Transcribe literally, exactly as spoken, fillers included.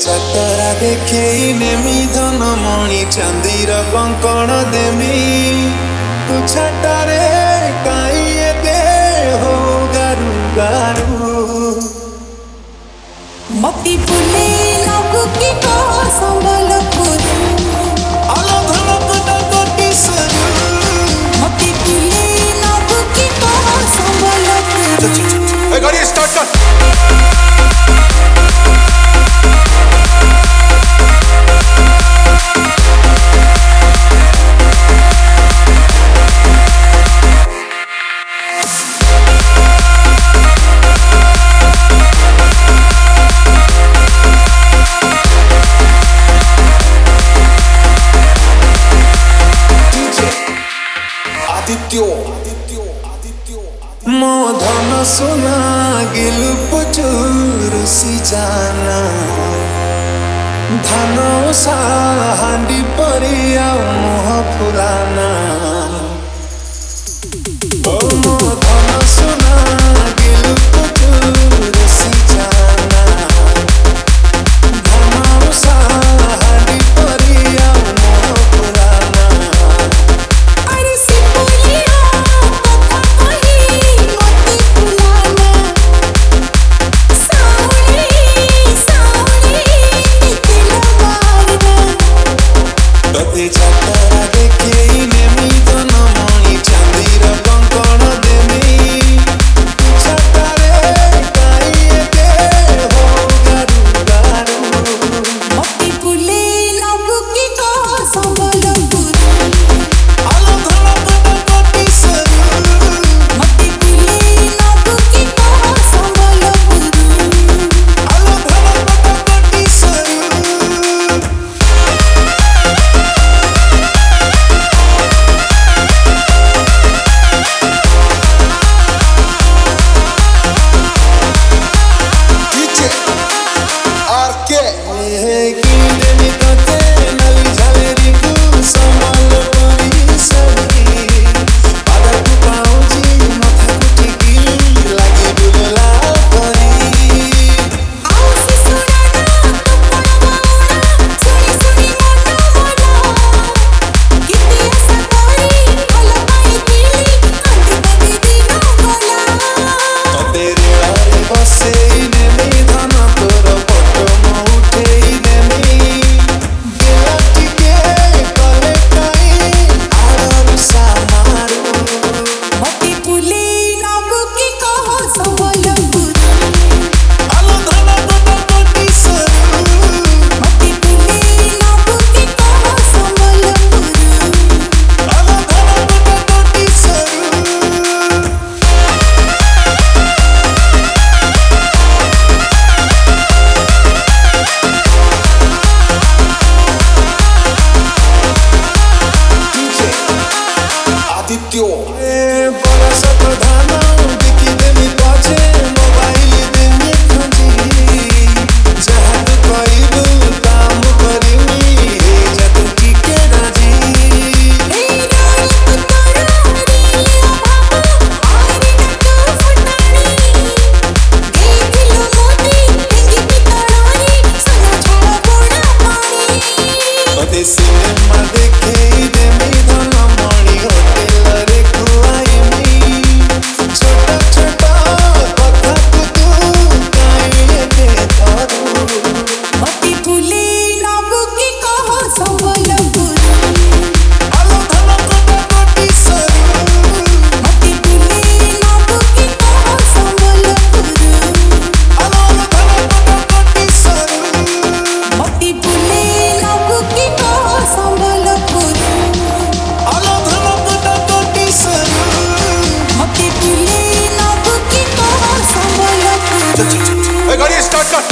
ଚାକରା ଦେଖେଇ ନେମି ଧନ ମଣି ଚାନ୍ଦିର କଙ୍କଣ ଦେମି ତୁ ଛାଟାରେ କାଇଁ ଏତେ ହୋ ଗାରୁ ଗାରୁ ମତି ବୁଲେ ନବୁ କି କ ସମ୍ବଲପୁର ଆଲୋ ଧନକଟା କୋଟି ସରୁ ମତି ବୁଲେ ନବୁ କି କ ସମ୍ବଲପୁର ଏ ଗାଡ଼ି ଷ୍ଟାର୍ଟ कर मो धन सोना गिलु पचुर सी जाना धन सा हांडी परिया मोह पुराना ओ मो धन सोना गिलु पचुर सी जाना धन सा हांडी परिया मोह पुराना अरे सिपुलिया चाकरा देखेई नेमी धन मणि चांदीर कंकण देमी छाटारे काई एते हो गारू गारू मति बुले नबु की क सम्बलपुर आलो धनकटा कोटी सरू मति बुले नबु की क सम्बलपुर आलो धनकटा कोटी सरू सिनेमा देखई देमी धन मणि होटल रे खुआइमी छोटा छोटा कथा को तू काई एते धरू मति बुले नबु की क सम्बलपुर आलो धनकटा कोटी सरू मति बुले नबु की क सम्बलपुर आलो धनकटा कोटी सरू मति बुले नबु की क सम्बलपुर आलो धनकटा कोटी सरू मति बुले नबु की क सम्बलपुर ए गाड़ी स्टार्ट कर